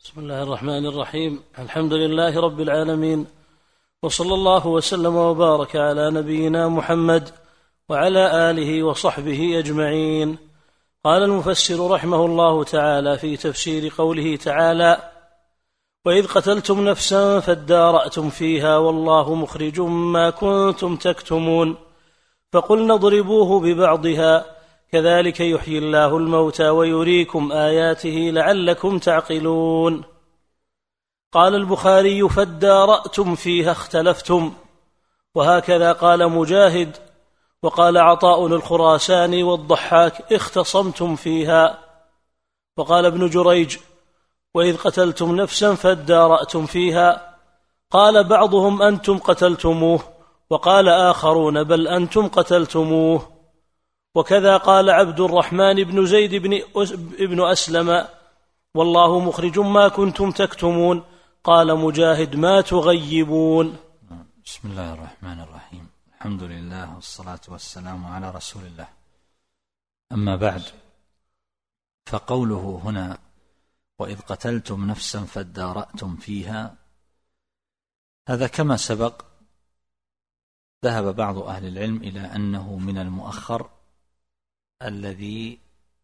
بسم الله الرحمن الرحيم. الحمد لله رب العالمين، وصلى الله وسلم وبارك على نبينا محمد وعلى آله وصحبه أجمعين. قال المفسر رحمه الله تعالى في تفسير قوله تعالى: وإذ قتلتم نفسا فادارأتم فيها والله مخرج ما كنتم تكتمون فقلنا اضربوه ببعضها كذلك يحيي الله الموتى ويريكم آياته لعلكم تعقلون. قال البخاري: فادارأتم فيها اختلفتم، وهكذا قال مجاهد، وقال عطاء الخراساني والضحاك: اختصمتم فيها. وقال ابن جريج: وإذ قتلتم نفسا فادارأتم فيها، قال بعضهم أنتم قتلتموه، وقال آخرون بل أنتم قتلتموه. وكذا قال عبد الرحمن بن زيد بن أسلم: والله مخرج ما كنتم تكتمون. قال مجاهد: ما تغيبون. بسم الله الرحمن الرحيم. الحمد لله والصلاة والسلام على رسول الله. أما بعد، فقوله هنا: وإذ قتلتم نفسا فادارأتم فيها، هذا كما سبق ذهب بعض أهل العلم إلى أنه من المؤخر الذي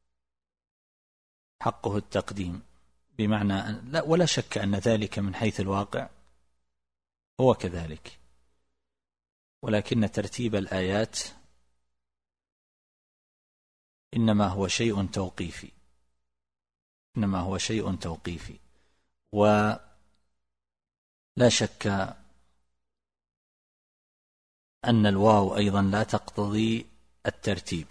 حقه التقديم، بمعنى لا ولا شك أن ذلك من حيث الواقع هو كذلك، ولكن ترتيب الآيات إنما هو شيء توقيفي، ولا شك أن الواو أيضا لا تقتضي الترتيب،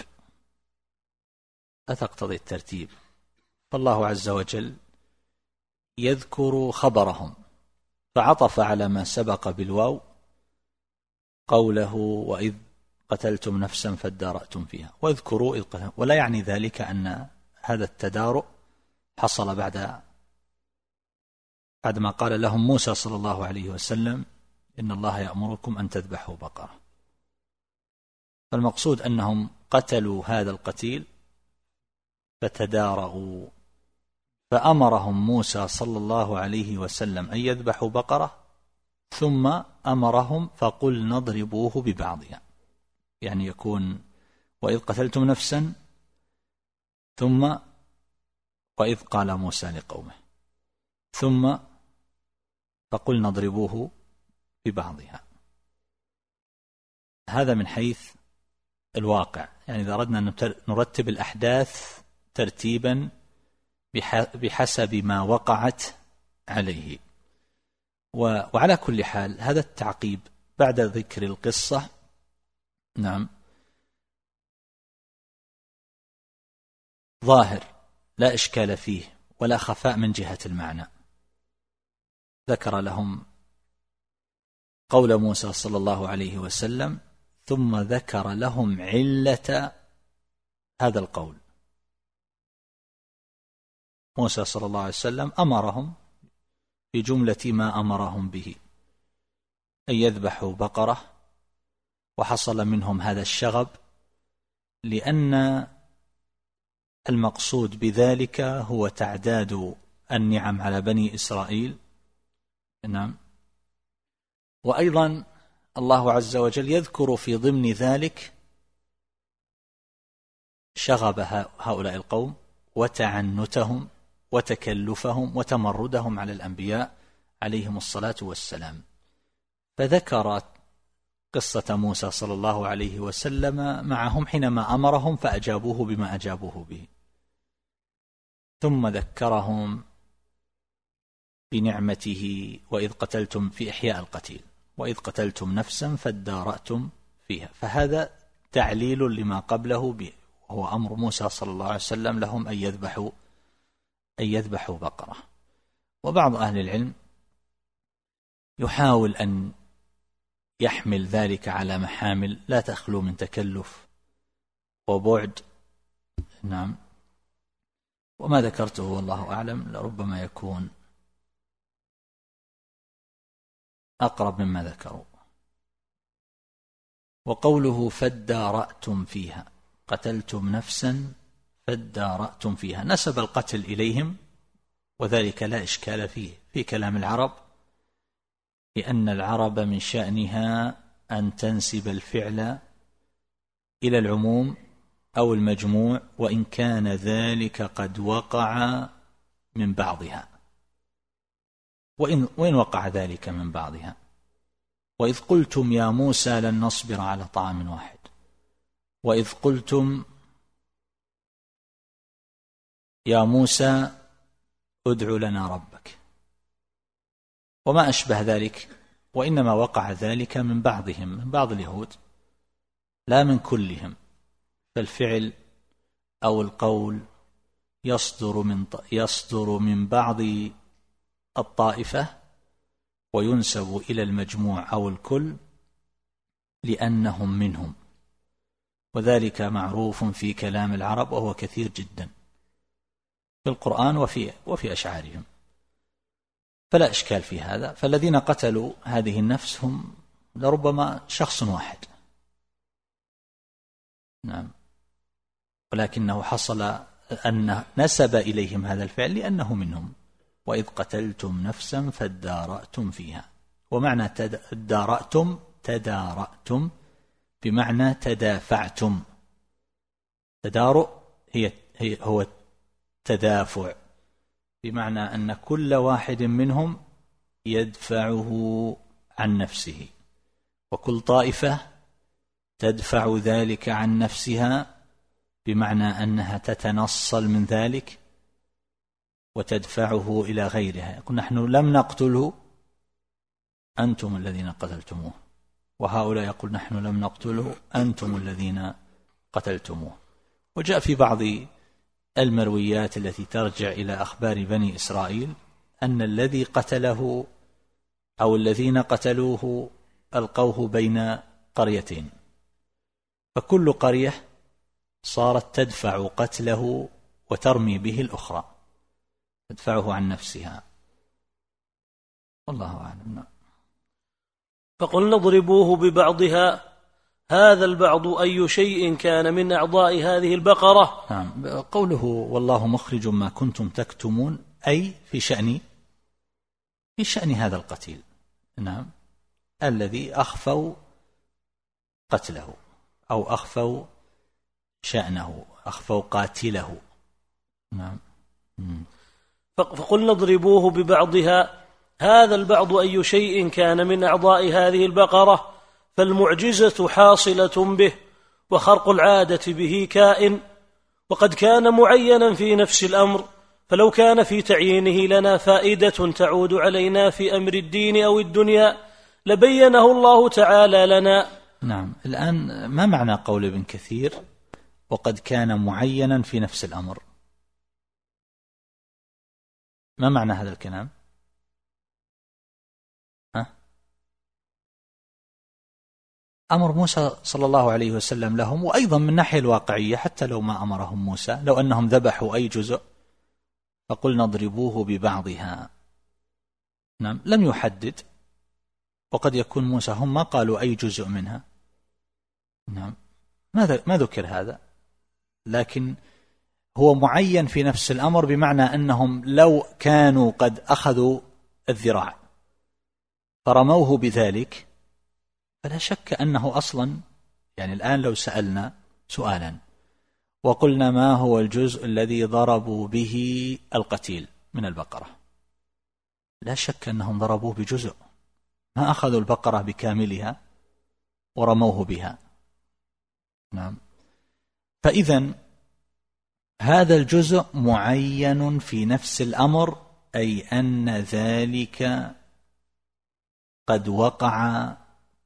فالله عز وجل يذكر خبرهم فعطف على ما سبق بالواو قوله: وإذ قتلتم نفسا فادارأتم فيها واذكروا إذ قتلتم، ولا يعني ذلك أن هذا التدارؤ حصل بعد ما قال لهم موسى صلى الله عليه وسلم: إن الله يأمركم أن تذبحوا بقرة. فالمقصود أنهم قتلوا هذا القتيل فتدارأوا، فأمرهم موسى صلى الله عليه وسلم أن يذبحوا بقرة، ثم أمرهم فقل نضربوه ببعضها، يعني يكون وإذ قتلتم نفسا، ثم وإذ قال موسى لقومه، ثم فقل نضربوه ببعضها. هذا من حيث الواقع، يعني إذا أردنا أن نرتب الأحداث ترتيبا بحسب ما وقعت عليه. وعلى كل حال هذا التعقيب بعد ذكر القصة نعم ظاهر لا إشكال فيه ولا خفاء من جهة المعنى. ذكر لهم قول موسى صلى الله عليه وسلم، ثم ذكر لهم علة هذا القول. موسى صلى الله عليه وسلم أمرهم بجملة ما أمرهم به أن يذبحوا بقرة، وحصل منهم هذا الشغب لأن المقصود بذلك هو تعداد النعم على بني إسرائيل. نعم. وأيضا الله عز وجل يذكر في ضمن ذلك شغب هؤلاء القوم وتعنتهم وتكلفهم وتمردهم على الأنبياء عليهم الصلاة والسلام، فذكر قصة موسى صلى الله عليه وسلم معهم حينما أمرهم فأجابوه بما أجابوه به، ثم ذكرهم بنعمته وإذ قتلتم في إحياء القتيل، وإذ قتلتم نفسا فادارأتم فيها، فهذا تعليل لما قبله، وهو أمر موسى صلى الله عليه وسلم لهم أن يذبحوا بقرة. وبعض أهل العلم يحاول أن يحمل ذلك على محامل لا تخلو من تكلف وبعد. نعم. وما ذكرته والله أعلم لربما يكون أقرب مما ذكروا. وقوله فادارأتم فيها، قتلتم نفسا فادارأتم فيها، نسب القتل إليهم وذلك لا إشكال فيه في كلام العرب، لأن العرب من شأنها أن تنسب الفعل إلى العموم أو المجموع وإن كان ذلك قد وقع من بعضها، وإن وقع ذلك من بعضها. وإذ قلتم يا موسى لن نصبر على طعام واحد، وإذ قلتم يا موسى ادع لنا ربك، وما أشبه ذلك، وإنما وقع ذلك من بعضهم، من بعض اليهود لا من كلهم. فالفعل أو القول يصدر من بعض الطائفة وينسب إلى المجموع أو الكل لأنهم منهم، وذلك معروف في كلام العرب وهو كثير جدا في القرآن وفي أشعارهم، فلا إشكال في هذا. فالذين قتلوا هذه النفس هم لربما شخص واحد، نعم، ولكنه حصل أن نسب إليهم هذا الفعل لأنه منهم. وإذ قتلتم نفسا فادارأتم فيها، ومعنى تدارأتم بمعنى تدافعتم. تدارؤ هو التدافع، بمعنى أن كل واحد منهم يدفعه عن نفسه، وكل طائفة تدفع ذلك عن نفسها، بمعنى أنها تتنصل من ذلك وتدفعه إلى غيرها. يقول نحن لم نقتله، أنتم الذين قتلتموه، وهؤلاء يقول نحن لم نقتله، أنتم الذين قتلتموه. وجاء في بعض المرويات التي ترجع إلى أخبار بني إسرائيل أن الذي قتله أو الذين قتلوه ألقوه بين قريتين، فكل قرية صارت تدفع قتله وترمي به الأخرى، تدفعه عن نفسها، والله أعلم. فقلنا اضربوه ببعضها، هذا البعض أي شيء كان من أعضاء هذه البقرة. نعم، قوله والله مخرج ما كنتم تكتمون أي في شأن هذا القتيل، نعم، الذي أخفوا قتله أو أخفوا شأنه، أخفوا قاتله، نعم. فقلنا اضربوه ببعضها، هذا البعض أي شيء كان من أعضاء هذه البقرة، فالمعجزة حاصلة به، وخرق العادة به كائن، وقد كان معينا في نفس الأمر، فلو كان في تعيينه لنا فائدة تعود علينا في أمر الدين أو الدنيا لبينه الله تعالى لنا. نعم. الآن ما معنى قول ابن كثير وقد كان معينا في نفس الأمر؟ ما معنى هذا الكلام؟ أمر موسى صلى الله عليه وسلم لهم، وأيضا من الناحية الواقعية حتى لو ما أمرهم موسى، لو أنهم ذبحوا أي جزء فقلنا اضربوه ببعضها، نعم، لم يحدد، وقد يكون موسى هم ما قالوا أي جزء منها، نعم، ما ذكر هذا، لكن هو معين في نفس الأمر، بمعنى أنهم لو كانوا قد أخذوا الذراع فرموه بذلك فلا شك أنه أصلا، يعني الآن لو سألنا سؤالا وقلنا ما هو الجزء الذي ضربوا به القتيل من البقرة، لا شك أنهم ضربوه بجزء، ما أخذوا البقرة بكاملها ورموه بها، نعم. فإذن هذا الجزء معين في نفس الأمر، أي أن ذلك قد وقع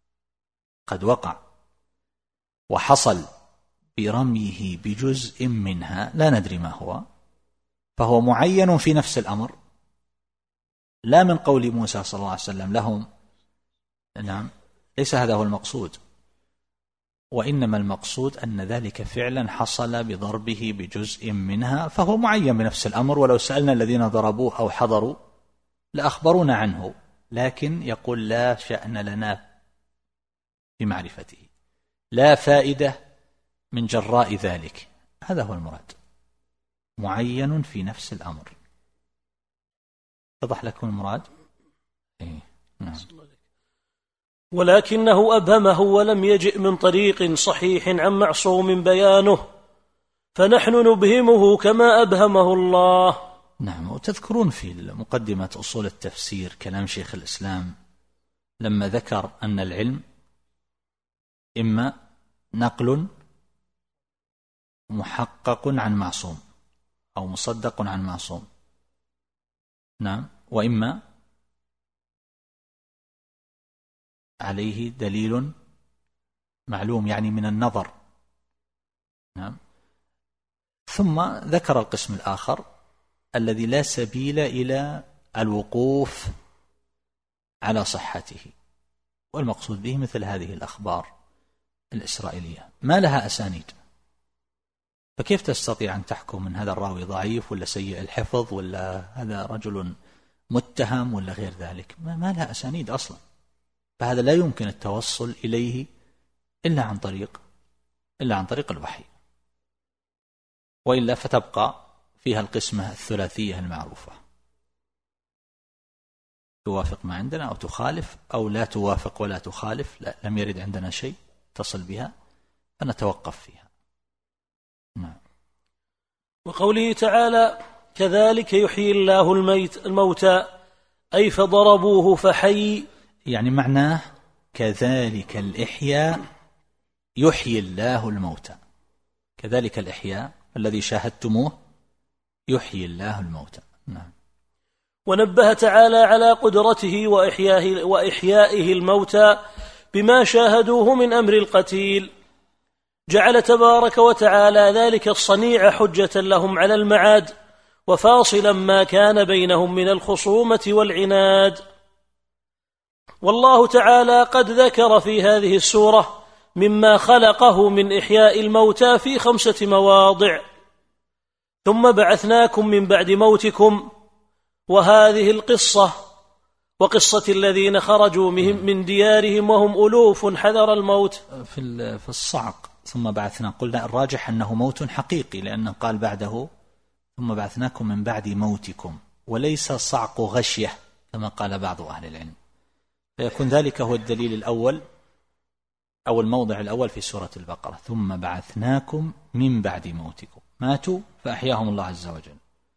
وحصل برميه بجزء منها لا ندري ما هو، فهو معين في نفس الأمر، لا من قول موسى صلى الله عليه وسلم لهم، نعم، ليس هذا هو المقصود، وإنما المقصود أن ذلك فعلا حصل بضربه بجزء منها، فهو معين بنفس الأمر، ولو سألنا الذين ضربوه أو حضروا لأخبرونا عنه، لكن يقول لا شأن لنا بمعرفته، لا فائدة من جراء ذلك، هذا هو المراد، معين في نفس الأمر. اتضح لكم المراد؟ نعم. ولكنه أبهمه ولم يجئ من طريق صحيح عن معصوم بيانه، فنحن نبهمه كما أبهمه الله. نعم. وتذكرون في مقدمة أصول التفسير كلام شيخ الإسلام لما ذكر أن العلم إما نقل محقق عن معصوم أو مصدق عن معصوم، نعم، وإما عليه دليل معلوم يعني من النظر، نعم. ثم ذكر القسم الآخر الذي لا سبيل إلى الوقوف على صحته، والمقصود به مثل هذه الأخبار الإسرائيلية ما لها أسانيد، فكيف تستطيع أن تحكم من هذا الراوي ضعيف ولا سيء الحفظ ولا هذا رجل متهم ولا غير ذلك؟ ما لها أسانيد أصلا، فهذا لا يمكن التوصل إليه إلا عن طريق الوحي، وإلا فتبقى فيها القسمة الثلاثية المعروفة، توافق ما عندنا أو تخالف أو لا توافق ولا تخالف، لا لم يرد عندنا شيء تصل بها فنتوقف فيها. نعم. وقوله تعالى كذلك يحيي الله الموتى أي فضربوه فحي، يعني معناه كذلك الإحياء يحيي الله الموتى، كذلك الإحياء الذي شاهدتموه يحيي الله الموتى. نعم. ونبه تعالى على قدرته وإحيائه الموتى بما شاهدوه من أمر القتيل، جعل تبارك وتعالى ذلك الصنيع حجة لهم على المعاد وفاصلا ما كان بينهم من الخصومة والعناد. والله تعالى قد ذكر في هذه السورة مما خلقه من إحياء الموتى في 5 مواضع: ثم بعثناكم من بعد موتكم، وهذه القصة وقصة الذين خرجوا من ديارهم وهم ألوف حذر الموت. في الصعق ثم بعثنا، قلنا الراجح أنه موت حقيقي لأنه قال بعده ثم بعثناكم من بعد موتكم، وليس صعق غشية كما قال بعض أهل العلم، فيكون ذلك هو الدليل الأول أو الموضع الأول في سورة البقرة، ثم بعثناكم من بعد موتكم، ماتوا فأحياهم الله عز وجل.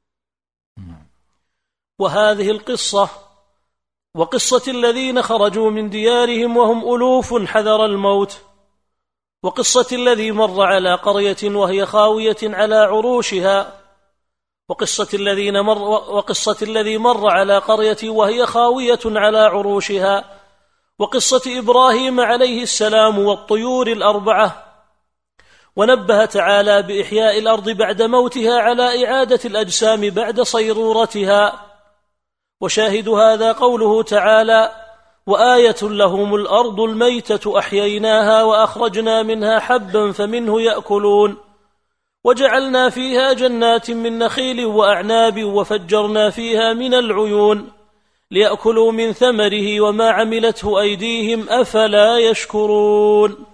وهذه القصة وقصة الذين خرجوا من ديارهم وهم ألوف حذر الموت، وقصة الذي مر على قرية وهي خاوية على عروشها، وقصة الذي مر على قرية وهي خاوية على عروشها، وقصة إبراهيم عليه السلام والطيور 4. ونبه تعالى بإحياء الأرض بعد موتها على إعادة الأجسام بعد صيرورتها. وشاهد هذا قوله تعالى: وآية لهم الأرض الميتة أحييناها وأخرجنا منها حبا فمنه يأكلون وجعلنا فيها جنات من نخيل وأعناب وفجرنا فيها من العيون ليأكلوا من ثمره وما عملته أيديهم أفلا يشكرون.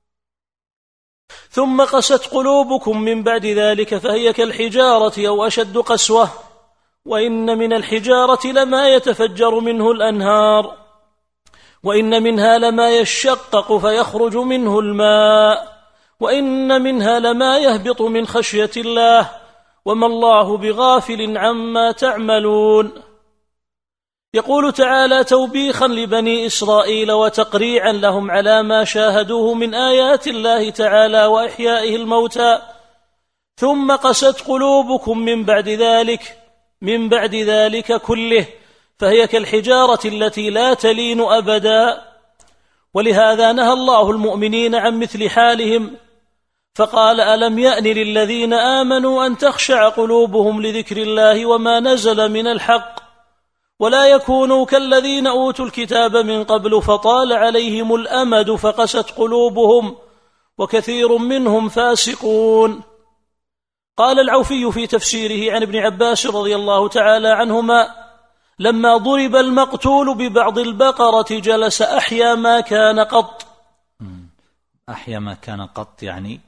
ثم قست قلوبكم من بعد ذلك فهي كالحجارة أو أشد قسوة، وإن من الحجارة لما يتفجر منه الأنهار، وإن منها لما يشقق فيخرج منه الماء، وإن منها لما يهبط من خشية الله وما الله بغافل عما تعملون. يقول تعالى توبيخا لبني إسرائيل وتقريعا لهم على ما شاهدوه من آيات الله تعالى وإحيائه الموتى: ثم قست قلوبكم من بعد ذلك كله فهي كالحجارة التي لا تلين أبدا. ولهذا نهى الله المؤمنين عن مثل حالهم فقال: ألم يأن للذين آمنوا أن تخشع قلوبهم لذكر الله وما نزل من الحق ولا يكونوا كالذين أوتوا الكتاب من قبل فطال عليهم الأمد فقست قلوبهم وكثير منهم فاسقون. قال العوفي في تفسيره عن ابن عباس رضي الله تعالى عنهما: لما ضرب المقتول ببعض البقرة جلس أحيا ما كان قط. أحيا ما كان قط يعني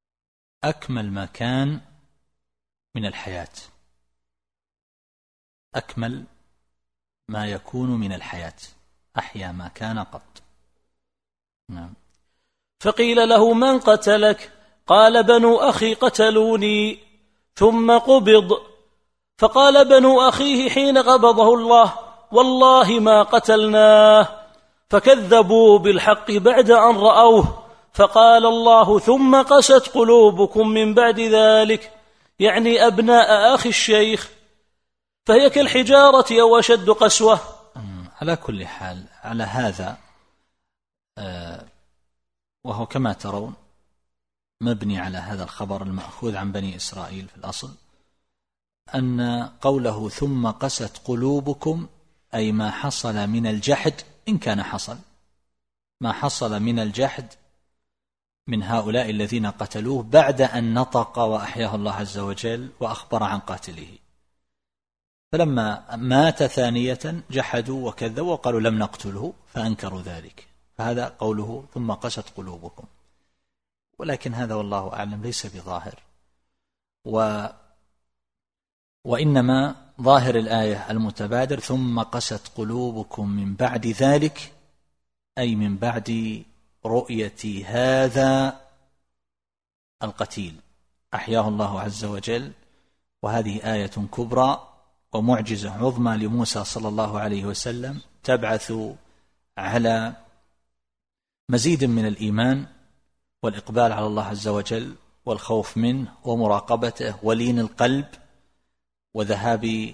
أكمل ما كان من الحياة، أكمل ما يكون من الحياة، أحيا ما كان قط. نعم. فقيل له: من قتلك؟ قال: بنو أخي قتلوني. ثم قبض، فقال بنو أخيه حين قبضه الله: والله ما قتلناه. فكذبوا بالحق بعد أن رأوه. فقال الله: ثم قست قلوبكم من بعد ذلك، يعني أبناء أخي الشيخ، فهي كالحجارة أو أشد قسوة. على كل حال، على هذا وهو كما ترون مبني على هذا الخبر المأخوذ عن بني إسرائيل في الأصل، أن قوله ثم قست قلوبكم أي ما حصل من الجحد، إن كان حصل ما حصل من الجحد من هؤلاء الذين قتلوه بعد أن نطق وأحياه الله عز وجل وأخبر عن قاتله. فلما مات ثانية جحدوا وكذبوا وقالوا لم نقتله فأنكروا ذلك، فهذا قوله ثم قست قلوبكم. ولكن هذا والله أعلم ليس بظاهر، وإنما ظاهر الآية المتبادر ثم قست قلوبكم من بعد ذلك، أي من بعد رؤية هذا القتيل أحياه الله عز وجل. وهذه آية كبرى ومعجزة عظمى لموسى صلى الله عليه وسلم، تبعث على مزيد من الإيمان والإقبال على الله عز وجل والخوف منه ومراقبته ولين القلب وذهاب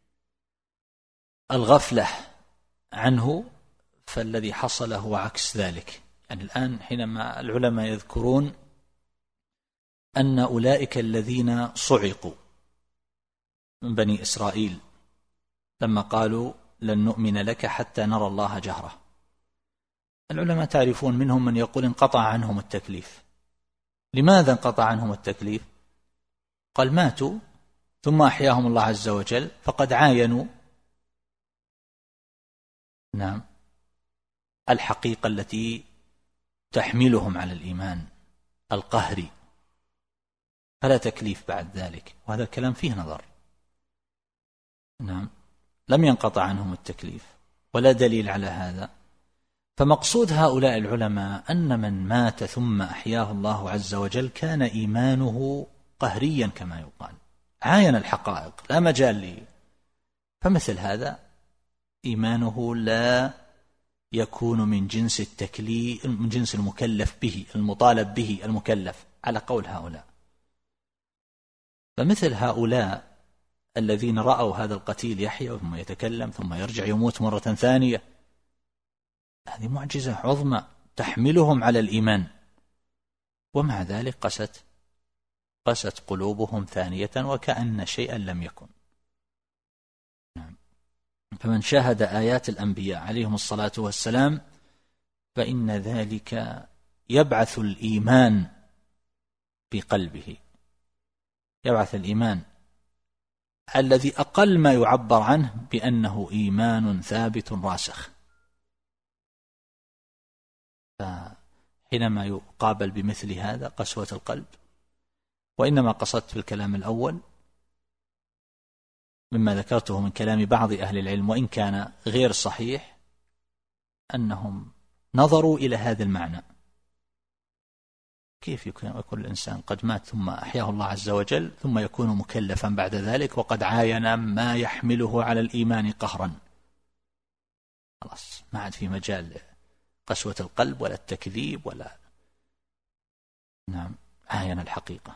الغفلة عنه. فالذي حصل هو عكس ذلك. يعني الآن حينما العلماء يذكرون أن أولئك الذين صعقوا من بني إسرائيل لما قالوا لن نؤمن لك حتى نرى الله جهرة، العلماء تعرفون منهم من يقول انقطع عنهم التكليف. لماذا انقطع عنهم التكليف؟ قال ماتوا ثم أحياهم الله عز وجل فقد عاينوا نعم الحقيقة التي تحملهم على الإيمان القهري، فلا تكليف بعد ذلك. وهذا الكلام فيه نظر. نعم، لم ينقطع عنهم التكليف ولا دليل على هذا. فمقصود هؤلاء العلماء أن من مات ثم أحياه الله عز وجل كان إيمانه قهريا كما يقال، عاين الحقائق لا مجال لي. فمثل هذا إيمانه لا يكون من جنس التكليف، من جنس المكلف به، المطالب به المكلف، على قول هؤلاء. فمثل هؤلاء الذين رأوا هذا القتيل يحيى ثم يتكلم ثم يرجع يموت مرة ثانية، هذه معجزة عظمى تحملهم على الإيمان، ومع ذلك قست قلوبهم ثانية وكأن شيئا لم يكن. نعم. فمن شاهد آيات الأنبياء عليهم الصلاة والسلام فإن ذلك يبعث الإيمان بقلبه، يبعث الإيمان الذي أقل ما يعبر عنه بأنه إيمان ثابت راسخ. فحينما يقابل بمثل هذا قسوة القلب. وإنما قصدت في الكلام الأول مما ذكرته من كلام بعض أهل العلم وإن كان غير صحيح، أنهم نظروا إلى هذا المعنى، كيف يكون الإنسان قد مات ثم أحياه الله عز وجل ثم يكون مكلفا بعد ذلك وقد عاين ما يحمله على الإيمان قهرا، خلاص ما عاد في مجال قسوة القلب ولا التكذيب ولا. نعم، عاين الحقيقة.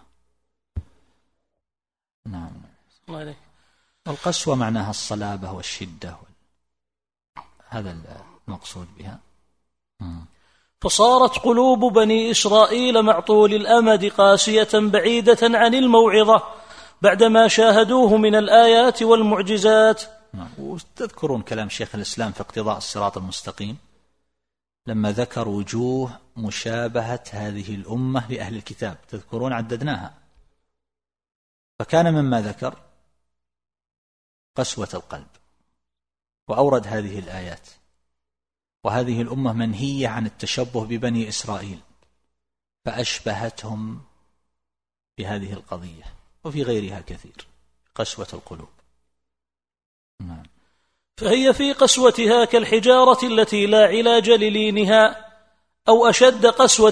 نعم. والقسوة معناها الصلابة والشدة، هذا المقصود بها. فصارت قلوب بني إسرائيل مع طول الأمد قاسية بعيدة عن الموعظة بعدما شاهدوه من الآيات والمعجزات. وتذكرون كلام شيخ الإسلام في اقتضاء الصراط المستقيم لما ذكر وجوه مشابهة هذه الأمة لأهل الكتاب، تذكرون عددناها، فكان مما ذكر قسوة القلب، وأورد هذه الآيات. وهذه الأمة منهية عن التشبه ببني إسرائيل فأشبهتهم بهذه القضية، وفي غيرها كثير قسوة القلوب. فهي في قسوتها كالحجارة التي لا علاج للينها، أو أشد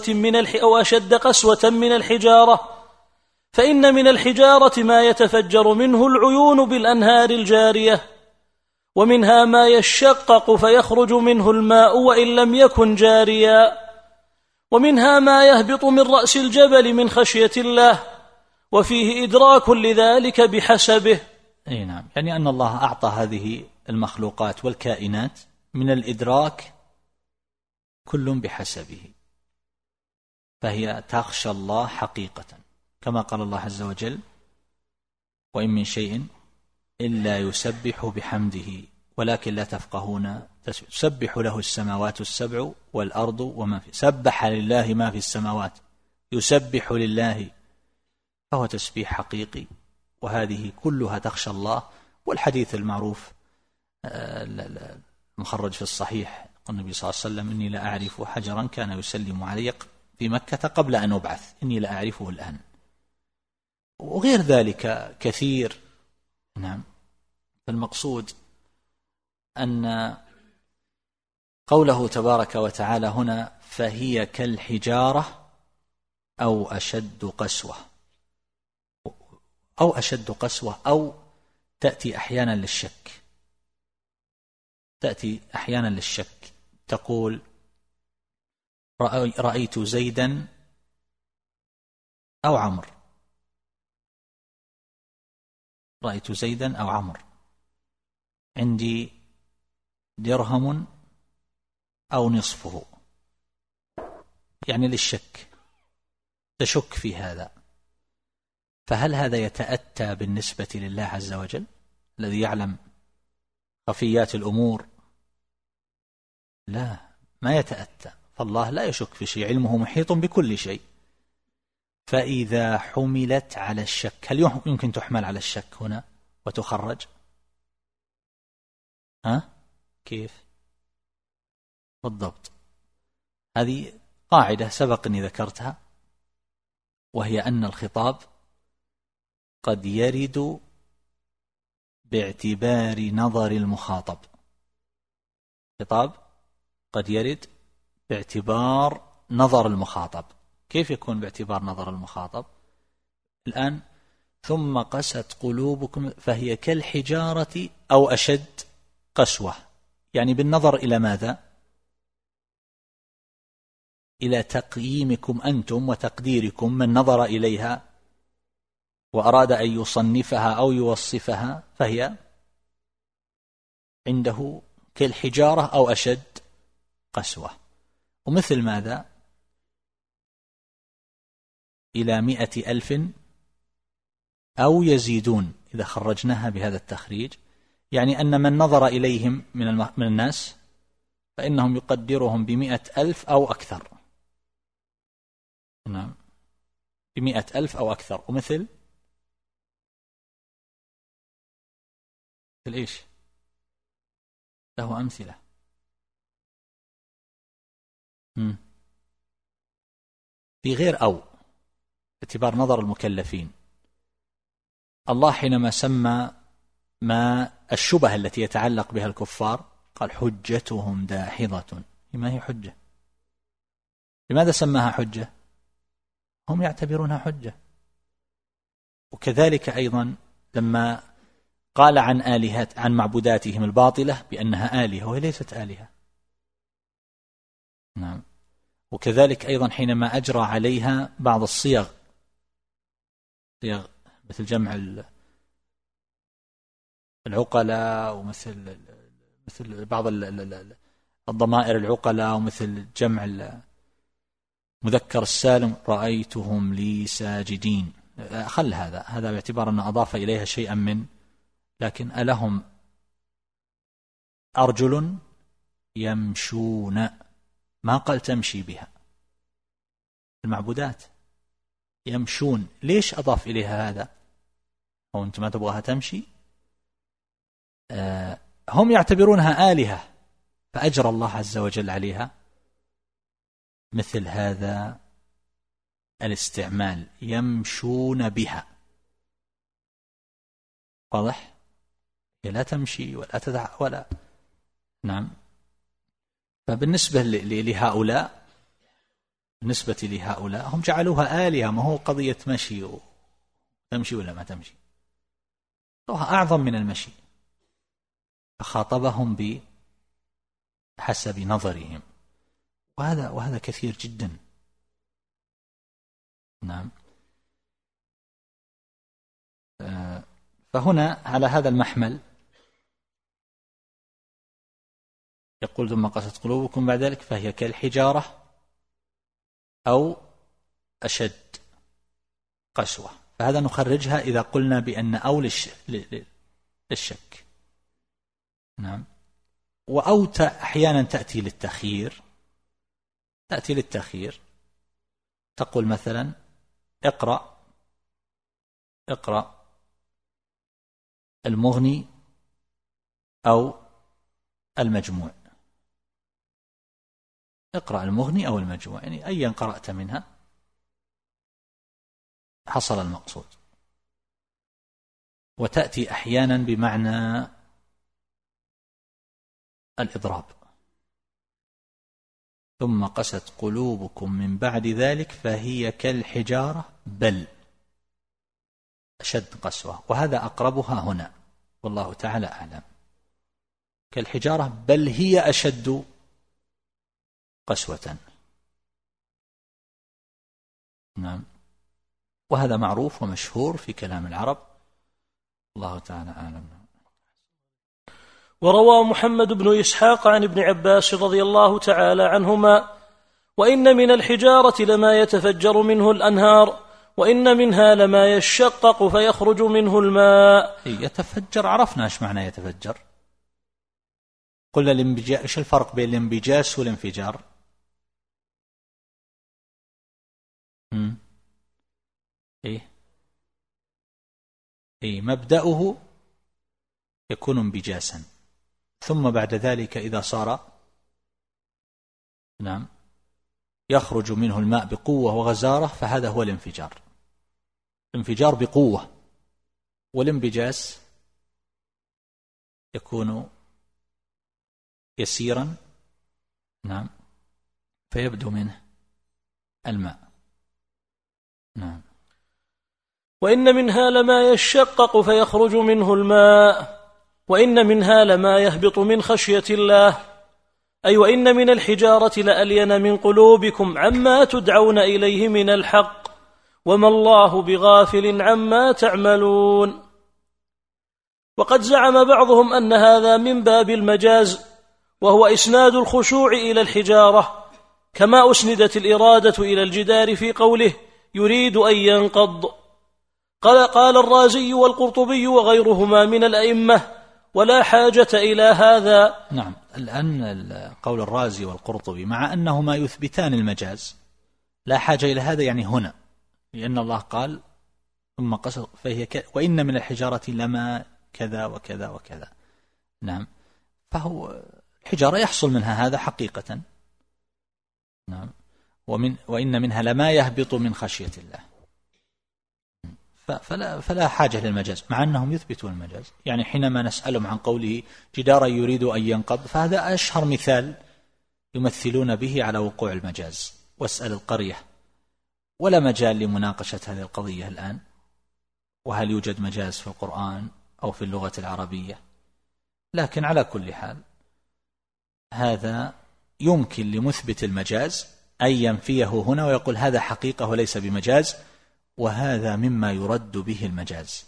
قسوة من الحجارة، فإن من الحجارة ما يتفجر منه العيون بالأنهار الجارية، ومنها ما يشقق فيخرج منه الماء وإن لم يكن جاريا، ومنها ما يهبط من رأس الجبل من خشية الله، وفيه إدراك لذلك بحسبه. أي نعم، يعني أن الله أعطى هذه المخلوقات والكائنات من الإدراك كل بحسبه، فهي تخشى الله حقيقة، كما قال الله عز وجل: وإن من شيء إلا يسبح بحمده ولكن لا تفقهون تسبح له السماوات السبع والأرض وما في، سبح لله ما في السماوات، يسبح لله، فهو تسبيح حقيقي، وهذه كلها تخشى الله. والحديث المعروف المخرج في الصحيح، النبي صلى الله عليه وسلم: إني لا أعرف حجرا كان يسلم علي في مكة قبل أن أبعث، إني لا أعرفه الآن. وغير ذلك كثير. نعم. فالمقصود أن قوله تبارك وتعالى هنا: فهي كالحجارة أو أشد قسوة، أو أشد قسوة، أو تأتي أحيانا للشك، تأتي أحيانا للشك، تقول: رأيت زيدا أو عمرو، رأيت زيدا أو عمرو، عندي درهم أو نصفه، يعني للشك، تشك في هذا. فهل هذا يتأتى بالنسبة لله عز وجل الذي يعلم خفيات الأمور؟ لا، ما يتأتى، فالله لا يشك في شيء، علمه محيط بكل شيء. فإذا حملت على الشك، هل يمكن تحمل على الشك هنا وتخرج؟ كيف بالضبط؟ هذه قاعدة سبق أني ذكرتها، وهي أن الخطاب قد يرد باعتبار نظر المخاطب. خطاب قد يرد باعتبار نظر المخاطب. كيف يكون باعتبار نظر المخاطب؟ الآن: ثم قست قلوبكم فهي كالحجارة أو أشد قسوة، يعني بالنظر إلى ماذا؟ إلى تقييمكم أنتم وتقديركم، من نظر إليها وأراد أن يصنفها أو يوصفها فهي عنده كالحجارة أو أشد قسوة. ومثل ماذا؟ إلى 100,000 أو يزيدون، إذا خرجناها بهذا التخريج، يعني أن من نظر إليهم من الناس فإنهم يقدرهم 100,000 أو أكثر. نعم، 100,000 أو أكثر. ومثل إيش؟ له أمثلة. في غير أو باعتبار نظر المكلفين. الله حينما سمى ما الشبهة التي يتعلق بها الكفار قال: حجتهم داحضة. ما هي حجة؟ لماذا سماها حجة؟ هم يعتبرونها حجة. وكذلك أيضا لما قال عن معبوداتهم الباطلة بأنها آلهة وهي ليست آلهة. نعم. وكذلك أيضا حينما أجرى عليها بعض الصيغ، مثل جمع العقلاء، ومثل بعض الضمائر العقلاء، ومثل جمع مذكر السالم: رأيتهم لي ساجدين. خل هذا باعتبار أن أضاف إليها شيئا من، لكن ألهم أرجل يمشون؟ ما قال تمشي بها. المعبودات يمشون، ليش أضاف إليها هذا؟ أو أنت ما تبغاها تمشي؟ هم يعتبرونها آلهة فأجرى الله عز وجل عليها مثل هذا الاستعمال: يمشون بها. واضح؟ هي لا تمشي ولا نعم. فبالنسبة لهؤلاء، بالنسبة لهؤلاء هم جعلوها آلهة، ما هو قضية مشي تمشي ولا ما تمشي، أعظم من المشي، فخاطبهم بحسب نظرهم، وهذا كثير جدا. نعم. فهنا على هذا المحمل يقول ثم قست قلوبكم بعد ذلك فهي كالحجارة أو أشد قسوة، فهذا نخرجها إذا قلنا بأن أو للشك. نعم. وأو أحيانا تأتي للتأخير، تقول مثلا اقرأ المغني أو المجموع، اقرأ المغني أو المجموع، يعني أيا قرأت منها حصل المقصود. وتأتي أحيانا بمعنى الإضراب، ثم قست قلوبكم من بعد ذلك فهي كالحجارة بل أشد قسوة، وهذا أقربها هنا والله تعالى أعلم. كالحجارة بل هي أشد قسوة. نعم. وهذا معروف ومشهور في كلام العرب، الله تعالى أعلم. وروى محمد بن إسحاق عن ابن عباس رضي الله تعالى عنهما: وإن من الحجارة لما يتفجر منه الأنهار، وإن منها لما يشقق فيخرج منه الماء. يتفجر عرفنا ايش معنى يتفجر، قلنا الانبجاس. ايش الفرق بين الانبجاس والانفجار؟ مبدأه يكون انبجاسا، ثم بعد ذلك إذا صار نعم يخرج منه الماء بقوة وغزارة، فهذا هو الانفجار. الانفجار بقوة، والانبجاس يكون يسيرا نعم فيبدو منه الماء. نعم. وإن منها لما يشقق فيخرج منه الماء، وإن منها لما يهبط من خشية الله، أي وإن من الحجارة لألين من قلوبكم عما تدعون إليه من الحق، وما الله بغافل عما تعملون. وقد زعم بعضهم أن هذا من باب المجاز، وهو إسناد الخشوع إلى الحجارة، كما أسندت الإرادة إلى الجدار في قوله يريد أن ينقض. قال الرازي والقرطبي وغيرهما من الأئمة: ولا حاجة إلى هذا. نعم. الآن قول الرازي والقرطبي مع أنهما يثبتان المجاز، لا حاجة إلى هذا يعني هنا، لأن الله قال ثم قصد فهي وإن من الحجارة لما كذا وكذا وكذا. نعم. فهو الحجارة يحصل منها هذا حقيقة. نعم. وإن منها لما يهبط من خشية الله، فلا حاجة للمجاز، مع أنهم يثبتون المجاز. يعني حينما نسألهم عن قوله جدارا يريد أن ينقض، فهذا أشهر مثال يمثلون به على وقوع المجاز. واسأل القرية، ولا مجال لمناقشة هذه القضية الآن، وهل يوجد مجاز في القرآن أو في اللغة العربية. لكن على كل حال هذا يمكن لمثبت المجاز أن ينفيه هنا ويقول هذا حقيقة وليس بمجاز، وهذا مما يرد به المجاز.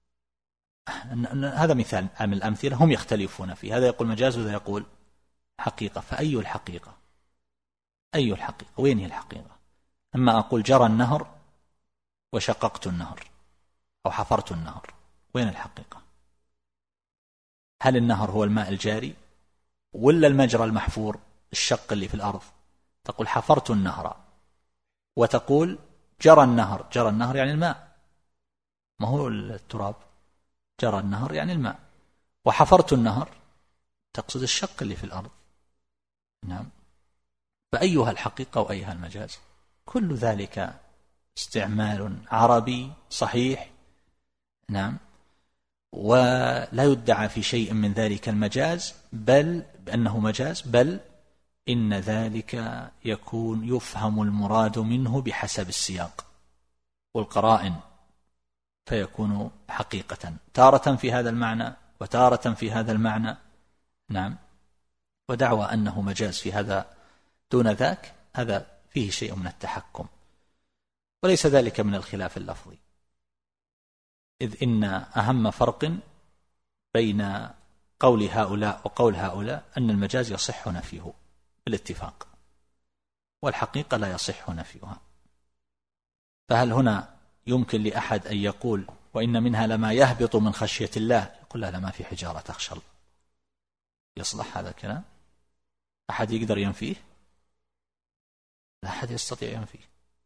هذا مثال من الأمثلة هم يختلفون فيه، هذا يقول مجاز وهذا يقول حقيقة. فأي الحقيقة؟ أي الحقيقة؟ وين هي الحقيقة؟ أما أقول جرى النهر وشققت النهر أو حفرت النهر، وين الحقيقة؟ هل النهر هو الماء الجاري ولا المجرى المحفور الشق اللي في الأرض؟ تقول حفرت النهر، وتقول جرى النهر. جرى النهر يعني الماء، ما هو التراب. جرى النهر يعني الماء. وحفرت النهر تقصد الشق اللي في الأرض. نعم. فأيها الحقيقة وأيها المجاز؟ كل ذلك استعمال عربي صحيح. نعم. ولا يدعى في شيء من ذلك المجاز بل بأنه مجاز، بل إن ذلك يفهم المراد منه بحسب السياق والقرائن، فيكون حقيقة تارة في هذا المعنى وتارة في هذا المعنى. نعم. ودعوى أنه مجاز في هذا دون ذاك هذا فيه شيء من التحكم، وليس ذلك من الخلاف اللفظي، إذ إن أهم فرق بين قول هؤلاء وقول هؤلاء أن المجاز يصح نفيه بالاتفاق، والحقيقة لا يصح نفيها. فهل هنا يمكن لأحد أن يقول وإن منها لما يهبط من خشية الله؟ يقول لا، ما في حجارة تخشى الله. يصلح هذا الكلام؟ أحد يقدر ينفيه؟ لا أحد يستطيع ينفيه.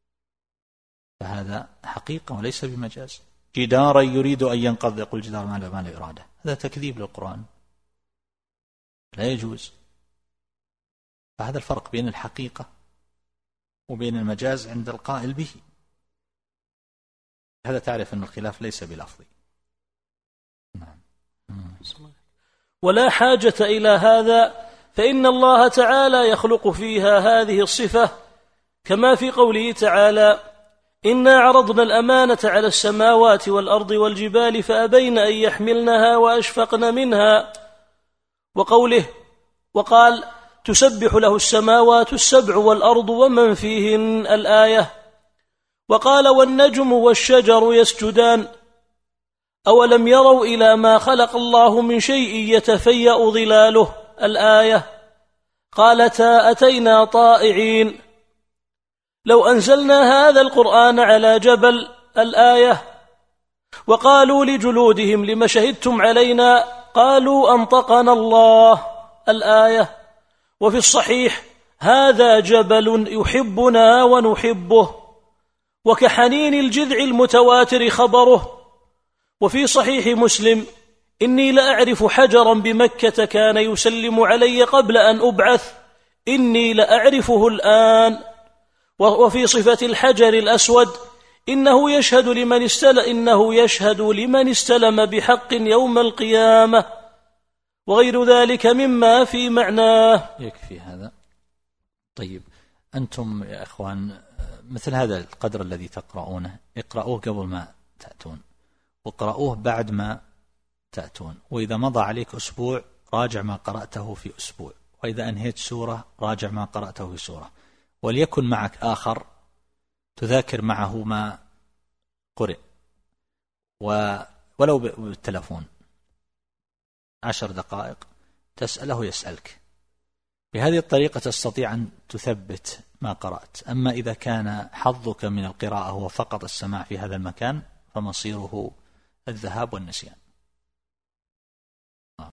فهذا حقيقة وليس بمجاز. جدارا يريد أن ينقض، يقول جدار ما له إرادة، هذا تكذيب للقرآن، لا يجوز. فهذا الفرق بين الحقيقة وبين المجاز عند القائل به. هذا تعرف أن الخلاف ليس بلفظي. ولا حاجة إلى هذا، فإن الله تعالى يخلق فيها هذه الصفة، كما في قوله تعالى: إنا عرضنا الأمانة على السماوات والأرض والجبال فأبين أن يحملنها وأشفقن منها. وقوله: وقال: تسبح له السماوات السبع والأرض ومن فيهن، الآية. وقال: والنجم والشجر يسجدان، أولم يروا إلى ما خلق الله من شيء يتفيأ ظلاله، الآية. قالتا أتينا طائعين، لو أنزلنا هذا القرآن على جبل، الآية. وقالوا لجلودهم لم شهدتم علينا، قالوا أنطقنا الله، الآية. وفي الصحيح: هذا جبل يحبنا ونحبه، وكحنين الجذع المتواتر خبره. وفي صحيح مسلم: إني لأعرف حجرا بمكة كان يسلم علي قبل أن أبعث، إني لأعرفه الآن. وفي صفة الحجر الأسود: إنه يشهد لمن استلم بحق يوم القيامة، وغير ذلك مما في معناه. يكفي هذا. طيب، أنتم يا أخوان مثل هذا القدر الذي تقرؤونه اقرأوه قبل ما تأتون، واقرأوه بعد ما تأتون، وإذا مضى عليك أسبوع راجع ما قرأته في أسبوع، وإذا أنهيت سورة راجع ما قرأته في سورة، وليكن معك آخر تذاكر معه ما قرئ، ولو بالتلفون 10 دقائق تسأله يسألك. بهذه الطريقة تستطيع أن تثبت ما قرأت. أما إذا كان حظك من القراءة هو فقط السماع في هذا المكان فمصيره الذهاب والنسيان.